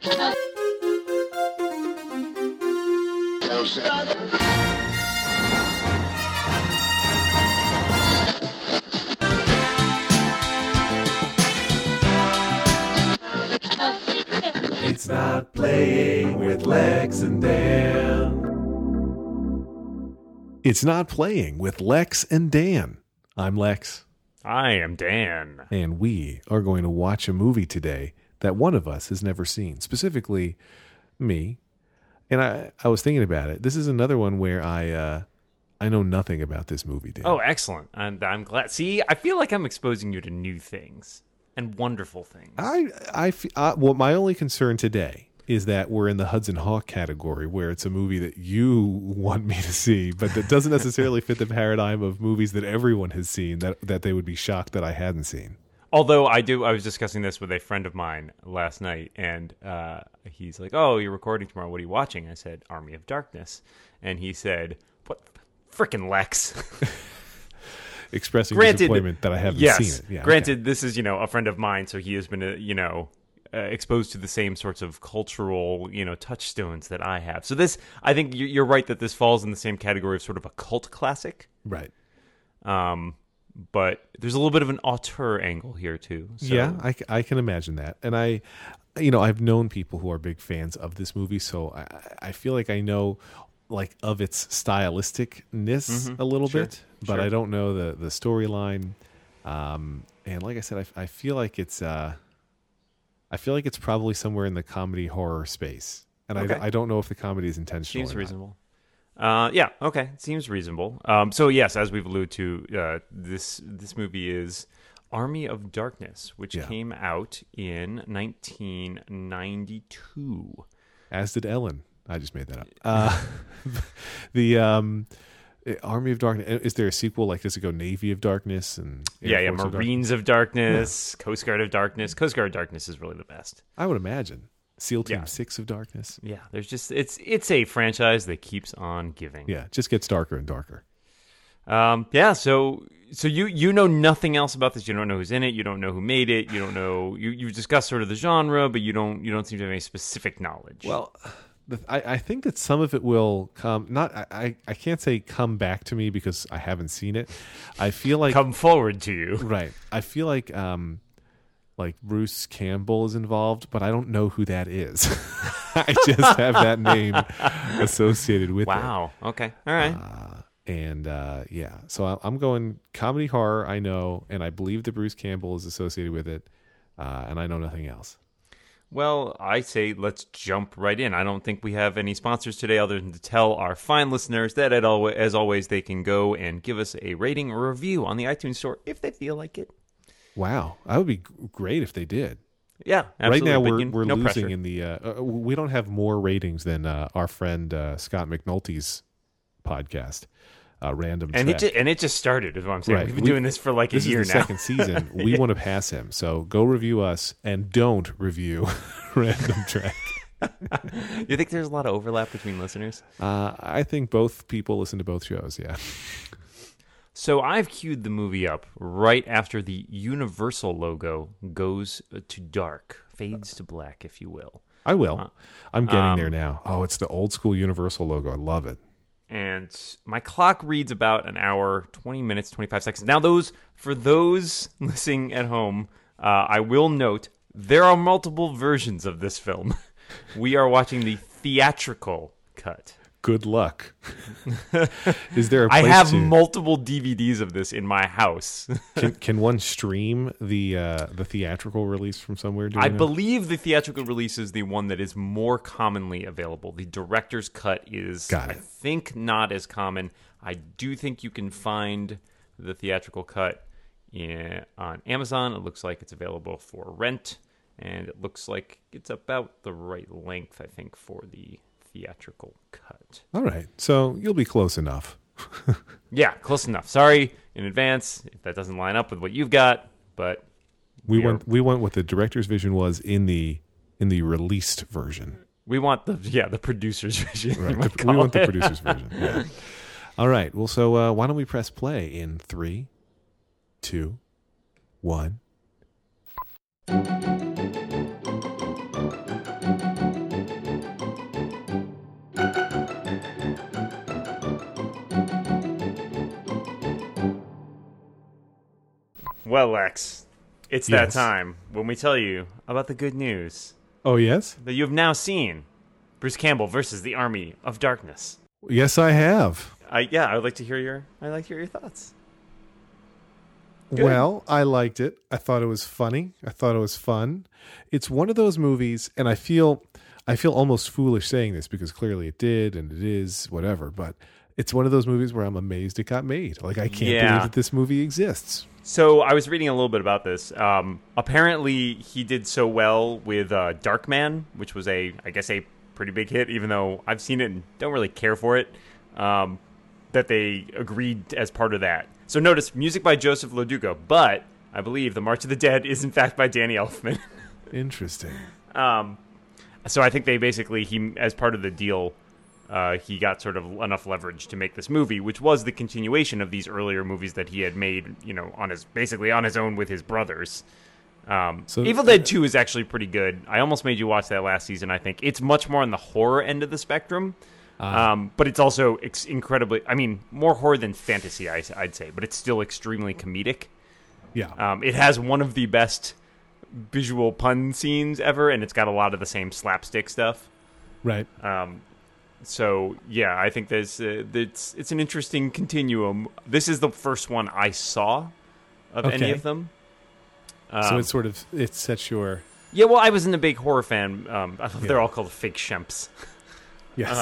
It's not playing with Lex and Dan. It's not playing with Lex and Dan. I'm Lex. I am Dan. And we are going to watch a movie today that one of us has never seen, specifically me. And I was thinking about it. This is another one where I know nothing about this movie, Dan. Oh, excellent. And I'm glad. See, I feel like I'm exposing you to new things and wonderful things. Well, my only concern today is that we're in the Hudson Hawk category, where it's a movie that you want me to see, but that doesn't necessarily fit the paradigm of movies that everyone has seen, that they would be shocked that I hadn't seen. Although I was discussing this with a friend of mine last night, and he's like, "Oh, you're recording tomorrow. What are you watching?" I said, "Army of Darkness," and he said, "What, frickin' Lex?" Expressing disappointment that I haven't seen it. Yeah, granted, this is a friend of mine, so he has been exposed to the same sorts of cultural touchstones that I have. So this, I think you're right that this falls in the same category of sort of a cult classic, right? But there's a little bit of an auteur angle here too. So. Yeah, I can imagine that. And I've known people who are big fans of this movie, so I feel like I know like of its stylisticness a little bit, but I don't know the storyline. And like I said, I feel like it's probably somewhere in the comedy horror space, and I don't know if the comedy is intentional. Seems reasonable. Yeah, okay, seems reasonable. So yes, as we've alluded to, this movie is Army of Darkness, which came out in 1992. As did Ellen. I just made that up. The Army of Darkness. Is there a sequel? Like, does it go Navy of Darkness and Marines of Darkness, Coast Guard of Darkness? Coast Guard of Darkness is really the best. I would imagine. SEAL Team 6 of Darkness. Yeah, there's just it's a franchise that keeps on giving. Yeah, it just gets darker and darker. So you know nothing else about this. You don't know who's in it. You don't know who made it. You don't know. You discussed sort of the genre, but you don't seem to have any specific knowledge. Well, I think that some of it will come. I can't say come back to me because I haven't seen it. I feel like come forward to you. Right. I feel like Bruce Campbell is involved, but I don't know who that is. I just have that name associated with it. Wow. Okay. All right. So I'm going comedy horror. I know, and I believe that Bruce Campbell is associated with it, and I know nothing else. Well, I say let's jump right in. I don't think we have any sponsors today other than to tell our fine listeners that as always they can go and give us a rating or review on the iTunes store if they feel like it. Wow, that would be great if they did. Yeah, absolutely. Right now we're no losing pressure. in the. We don't have more ratings than our friend Scott McNulty's podcast, Random Trek. And it just started, is what I'm saying. Right. We've been doing this for like a year now. This is the second season. We want to pass him, so go review us and don't review Random Trek. You think there's a lot of overlap between listeners? I think both people listen to both shows. Yeah. So I've queued the movie up right after the Universal logo goes to dark, fades to black, if you will. I will. I'm getting there now. Oh, it's the old school Universal logo. I love it. And my clock reads about an hour, 20 minutes, 25 seconds. Now, for those listening at home, I will note there are multiple versions of this film. We are watching the theatrical cut. Good luck. Is there a place I have multiple DVDs of this in my house. Can one stream the theatrical release from somewhere? I believe the theatrical release is the one that is more commonly available. The director's cut is, I think, not as common. I do think you can find the theatrical cut on Amazon. It looks like it's available for rent, and it looks like it's about the right length, I think, for the theatrical cut. All right, so you'll be close enough. Yeah, close enough. Sorry in advance if that doesn't line up with what you've got, but we went what the director's vision was in the released version. We want the producer's vision. Right, we want the producer's version. Yeah. All right. Well, so why don't we press play in 3, 2, 1. Well, Lex, it's that Yes. time when we tell you about the good news Oh, yes? that you have now seen Bruce Campbell versus the Army of Darkness. Yes, I have. I would like to hear your thoughts. Good. Well, I liked it. I thought it was funny. I thought it was fun. It's one of those movies, and I feel almost foolish saying this because clearly it did and it is, whatever, but it's one of those movies where I'm amazed it got made. Like, I can't believe that this movie exists. So I was reading a little bit about this. Apparently, he did so well with Darkman, which was I guess a pretty big hit, even though I've seen it and don't really care for it, that they agreed as part of that. So notice, music by Joseph Lodugo, but I believe The March of the Dead is in fact by Danny Elfman. Interesting. So I think they basically, as part of the deal, he got sort of enough leverage to make this movie, which was the continuation of these earlier movies that he had made, on his own with his brothers. So Evil Dead 2 is actually pretty good. I almost made you watch that last season, I think. It's much more on the horror end of the spectrum. But it's also incredibly, more horror than fantasy, I'd say, but it's still extremely comedic. Yeah. It has one of the best visual pun scenes ever, and it's got a lot of the same slapstick stuff. Right. So yeah, I think it's an interesting continuum. This is the first one I saw of any of them. So it sets your... Yeah, well, I wasn't a big horror fan. They're all called fake shemps. Yes.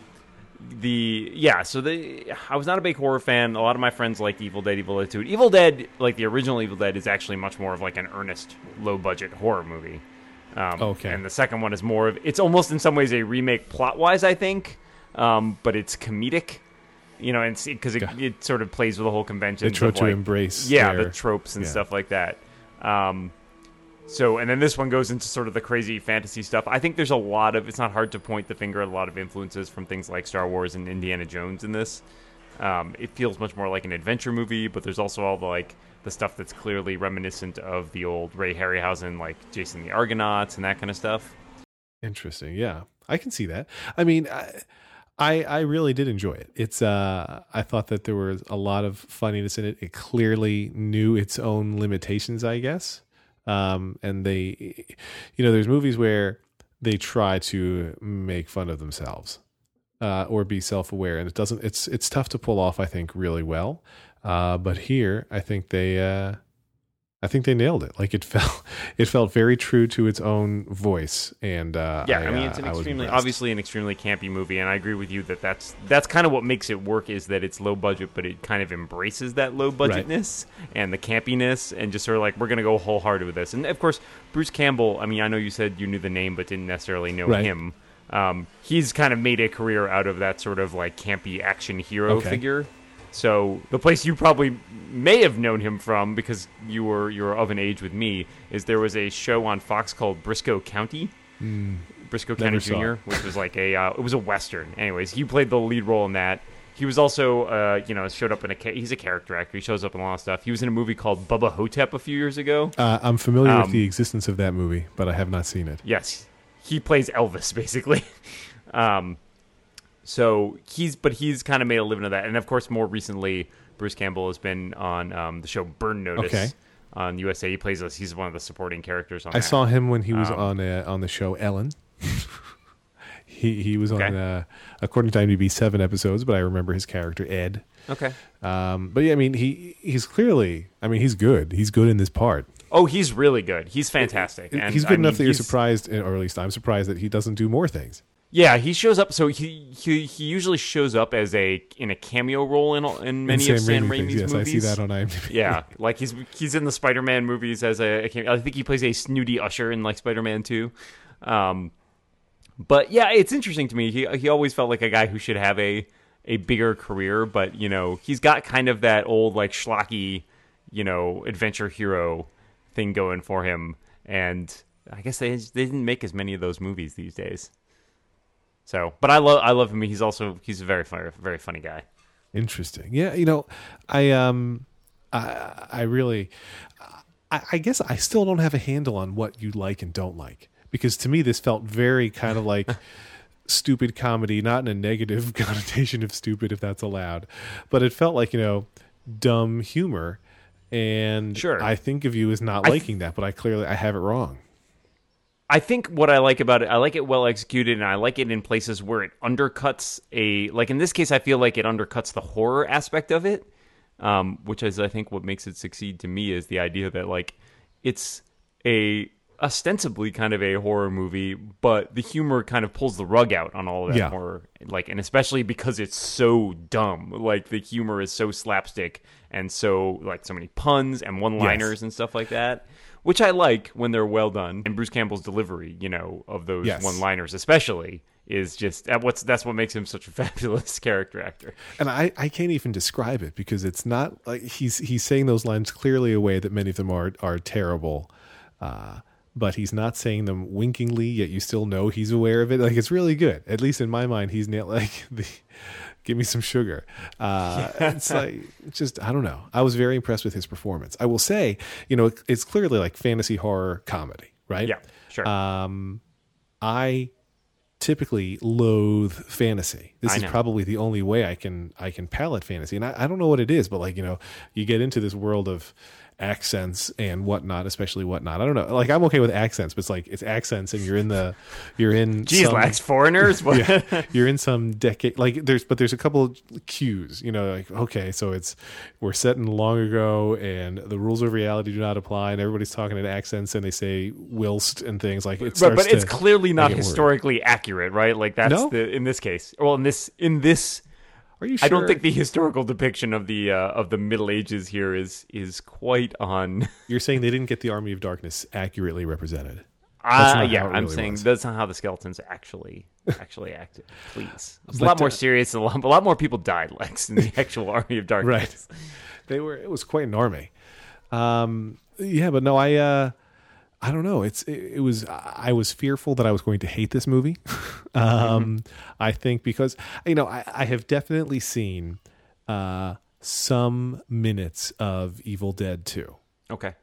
I was not a big horror fan. A lot of my friends liked Evil Dead 2. Evil Dead, like the original Evil Dead, is actually much more of like an earnest, low-budget horror movie. Okay. And the second one is more of... It's almost in some ways a remake plot-wise, I think, but it's comedic. And because it sort of plays with the whole convention. They try to embrace the tropes and stuff like that. And then this one goes into sort of the crazy fantasy stuff. I think there's a lot of... It's not hard to point the finger at a lot of influences from things like Star Wars and Indiana Jones in this. It feels much more like an adventure movie, but there's also all the stuff that's clearly reminiscent of the old Ray Harryhausen, like Jason the Argonauts and that kind of stuff. Interesting. Yeah, I can see that. I really did enjoy it. It's I thought that there was a lot of funniness in it. It clearly knew its own limitations, I guess. And they, there's movies where they try to make fun of themselves, or be self-aware, and it's tough to pull off, I think, really well. But here, I think they nailed it. Like, it felt very true to its own voice. And it's obviously an extremely campy movie, and I agree with you that's kind of what makes it work, is that it's low budget, but it kind of embraces that low budgetness and the campiness, and just sort of like, we're going to go wholehearted with this. And of course, Bruce Campbell, I know you said you knew the name, but didn't necessarily know him. He's kind of made a career out of that sort of like campy action hero figure. So the place you probably may have known him from, because you were of an age with me, is there was a show on Fox called Briscoe County. Briscoe County Jr., which was like it was a Western. Anyways, he played the lead role in that. He was also, showed up he's a character actor. He shows up in a lot of stuff. He was in a movie called Bubba Hotep a few years ago. I'm familiar with the existence of that movie, but I have not seen it. Yes. He plays Elvis, basically. So he's kind of made a living of that. And of course, more recently, Bruce Campbell has been on the show Burn Notice on USA. He's one of the supporting characters on that. I saw him when he was on the show Ellen. He was on, according to IMDb, 7 episodes, but I remember his character, Ed. Okay. But yeah, he's clearly, he's good. He's good in this part. Oh, he's really good. He's fantastic. And he's good enough that you're surprised, or at least I'm surprised that he doesn't do more things. Yeah, he shows up. So he usually shows up in a cameo role in many of Sam Raimi's movies. I see that on IMDb. Yeah, like he's in the Spider-Man movies as I think he plays a snooty usher in like Spider-Man 2. But yeah, it's interesting to me. He always felt like a guy who should have a bigger career, but he's got kind of that old like schlocky, adventure hero thing going for him, and I guess they didn't make as many of those movies these days. So, but I love him. He's a very funny guy. Interesting. Yeah, I really, I guess I still don't have a handle on what you like and don't like, because to me this felt very kind of like stupid comedy, not in a negative connotation of stupid, if that's allowed, but it felt like dumb humor. And Sure. I think of you as not liking that, but I have it wrong. I think what I like about it, I like it well executed, and I like it in places where it undercuts like in this case, I feel like it undercuts the horror aspect of it, which is, I think, what makes it succeed to me is the idea that, like, it's ostensibly kind of a horror movie, but the humor kind of pulls the rug out on all of that horror, like, and especially because it's so dumb, like the humor is so slapstick and so, like, so many puns and one-liners and stuff like that. Which I like when they're well done. And Bruce Campbell's delivery, of those one-liners especially, is just that's what makes him such a fabulous character actor. And I can't even describe it because it's not like he's saying those lines clearly a way that many of them are terrible. But he's not saying them winkingly, yet you still know he's aware of it. Like, it's really good. At least in my mind, he's nailed, like, give me some sugar. It's like, just, I don't know. I was very impressed with his performance. I will say, it's clearly like fantasy horror comedy, right? Yeah, sure. I typically loathe fantasy. This is probably the only way I can palate fantasy. And I don't know what it is, but, like, you get into this world of accents and whatnot, especially whatnot. I don't know. Like, I'm okay with accents, but it's like, it's accents and you're in Geez, lax foreigners. You're in some decade, like, there's a couple of cues, like, okay, so we're set in long ago and the rules of reality do not apply and everybody's talking in accents and they say whilst and things like it. But it's clearly not historically accurate, right? Like, that's in this case. Well, in this. Are you sure? I don't think the historical depiction of the Middle Ages here is quite on. You're saying they didn't get the Army of Darkness accurately represented? I'm saying that's not how the skeletons actually acted. Please, it's a lot more serious. A lot more people died, Lex, in the actual Army of Darkness. Right? It was quite an army. But no, I don't know. I was fearful that I was going to hate this movie. I think because, I have definitely seen some minutes of Evil Dead 2. Okay.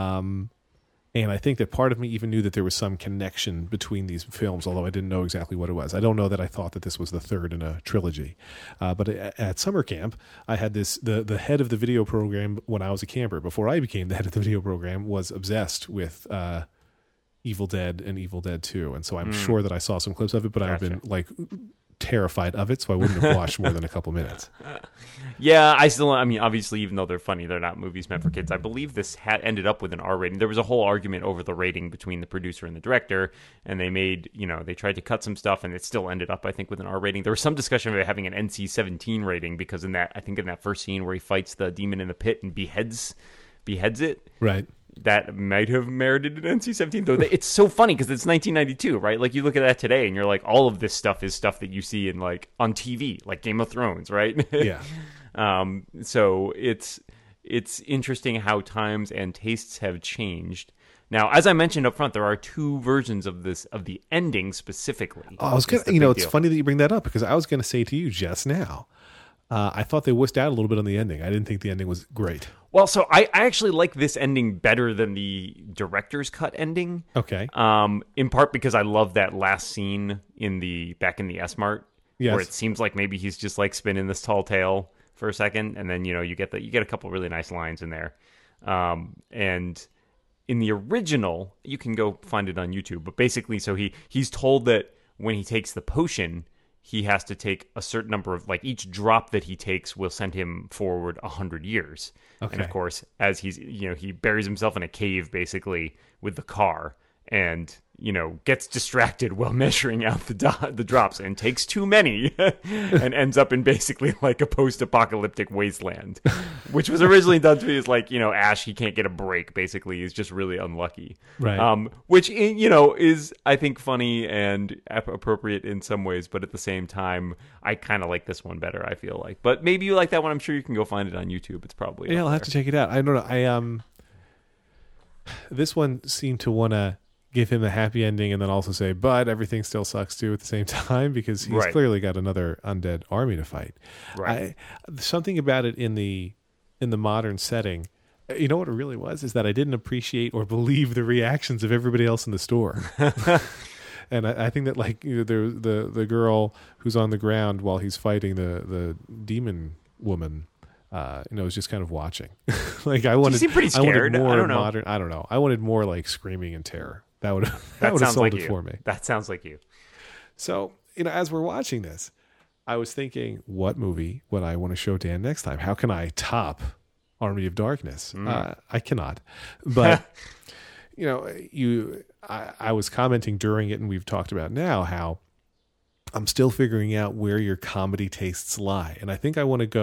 And I think that part of me even knew that there was some connection between these films, although I didn't know exactly what it was. I don't know that I thought that this was the third in a trilogy. But at summer camp, I had the head of the video program when I was a camper, before I became the head of the video program, was obsessed with Evil Dead and Evil Dead 2. And so I'm sure that I saw some clips of it, but I've been, like, terrified of it, so I wouldn't have watched more than a couple minutes. Yeah, obviously, even though they're funny, they're not movies meant for kids. I believe this ended up with an R rating. There was a whole argument over the rating between the producer and the director, and they made, they tried to cut some stuff, and it still ended up, I think, with an R rating. There was some discussion of it having an NC-17 rating, because in that first scene where he fights the demon in the pit and beheads it. Right. That might have merited an NC-17, though. It's so funny because it's 1992, right? Like, you look at that today and you're like, all of this stuff is stuff that you see in, like, on TV, like Game of Thrones, right? Yeah. So it's interesting how times and tastes have changed. Now, as I mentioned up front, there are two versions of the ending specifically. I was gonna, it's funny that you bring that up because I was going to say to you just now, I thought they wussed out a little bit on the ending. I didn't think the ending was great. Well, so I actually like this ending better than the director's cut ending. Okay. In part because I love that last scene back in the S-Mart, where it seems like maybe he's just, like, spinning this tall tale for a second, and then you get a couple really nice lines in there. And in the original, you can go find it on YouTube, but basically, so he's told that when he takes the potion, he has to take a certain number of, like, each drop that he takes will send him forward 100 years. Okay. And of course, as he buries himself in a cave basically with the car and, gets distracted while measuring out the drops and takes too many and ends up in basically like a post-apocalyptic wasteland, which was originally done to me as, like, Ash, he can't get a break basically. He's just really unlucky. Right. Which, is, I think, funny and appropriate in some ways, but at the same time, I kind of like this one better, I feel like. But maybe you like that one. I'm sure you can go find it on YouTube. It's probably I'll have to check it out. I don't know. This one seemed to want to give him a happy ending and then also say, but everything still sucks too at the same time, because he's clearly got another undead army to fight. Right. Something about it in the modern setting, you know what it really was, is that I didn't appreciate or believe the reactions of everybody else in the store. And I think that, like, the girl who's on the ground while he's fighting the demon woman, was just kind of watching. Like I wanted, you seem pretty scared. I wanted more I don't know. modern. I don't know. I wanted more like screaming and terror. That would That have sounds sold like it you. for me. That sounds like you. So as we're watching this, I was thinking, what movie would I want to show Dan next time? How can I top Army of Darkness? I cannot. But I was commenting during it, and we've talked about now how I'm still figuring out where your comedy tastes lie. And I think I want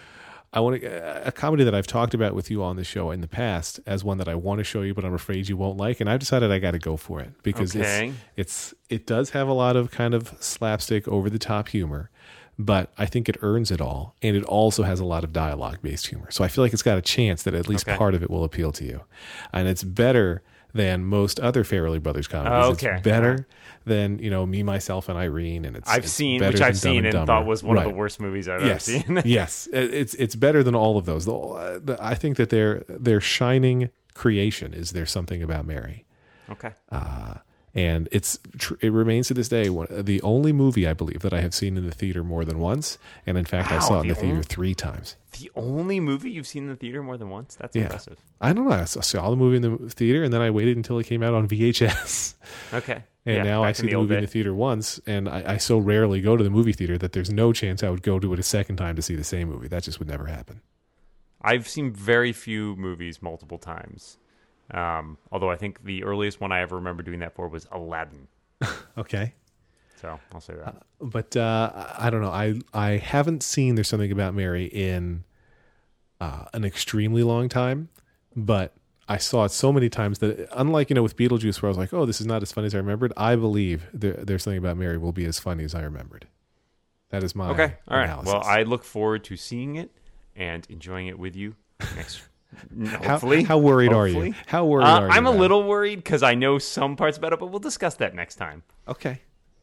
a comedy that I've talked about with you on the show in the past as one that I want to show you, but I'm afraid you won't like. And I've decided I got to go for it because it does have a lot of kind of slapstick, over the top humor, but I think it earns it all. And it also has a lot of dialogue based humor. So I feel like it's got a chance that at least part of it will appeal to you. And it's better than most other Farrelly Brothers comedies. It's better than, Me, Myself, and Irene. And I've seen and thought was one of the worst movies I've ever seen. Yes. It's better than all of those. I think that their shining creation is There's Something About Mary. Okay. And it remains to this day the only movie I believe that I have seen in the theater more than once. And in fact, I saw it in the theater 3 times. The only movie you've seen in the theater more than once? That's impressive. I don't know. I saw the movie in the theater, and then I waited until it came out on VHS. Okay. And now I see the movie in the theater once, and I so rarely go to the movie theater that there's no chance I would go to it a second time to see the same movie. That just would never happen. I've seen very few movies multiple times. Although I think the earliest one I ever remember doing that for was Aladdin. Okay. So I'll say that. But I don't know. I haven't seen There's Something About Mary in an extremely long time, but I saw it so many times that, unlike with Beetlejuice, where I was like, oh, this is not as funny as I remembered, I believe There's Something About Mary will be as funny as I remembered. That is my Okay. All right. analysis. Well, I look forward to seeing it and enjoying it with you next. Hopefully. How worried are you? How worried are you? I'm a little worried because I know some parts about it, but we'll discuss that next time. Okay.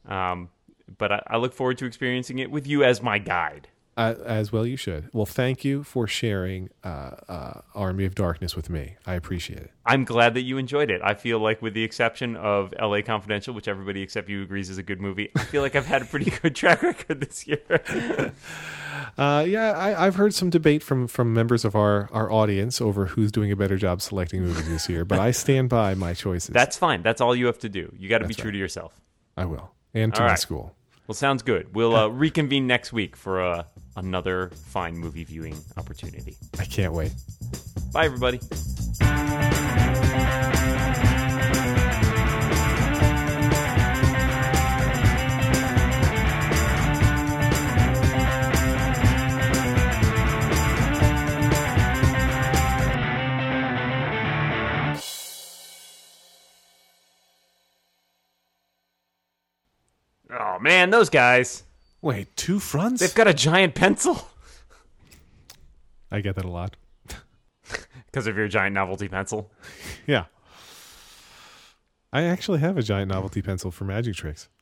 But I look forward to experiencing it with you as my guide. As well you should. Well, thank you for sharing Army of Darkness with me. I appreciate it. I'm glad that you enjoyed it. I feel like, with the exception of L.A. Confidential, which everybody except you agrees is a good movie, I feel like I've had a pretty good track record this year. I've heard some debate from members of our audience over who's doing a better job selecting movies this year, but I stand by my choices. That's fine. That's all you have to do. You got to be true to yourself. I will. And to my school. Well, sounds good. We'll reconvene next week for another fine movie viewing opportunity. I can't wait. Bye, everybody. Oh, man, those guys. Wait, 2 fronts? They've got a giant pencil. I get that a lot. Because of your giant novelty pencil? Yeah. I actually have a giant novelty pencil for magic tricks.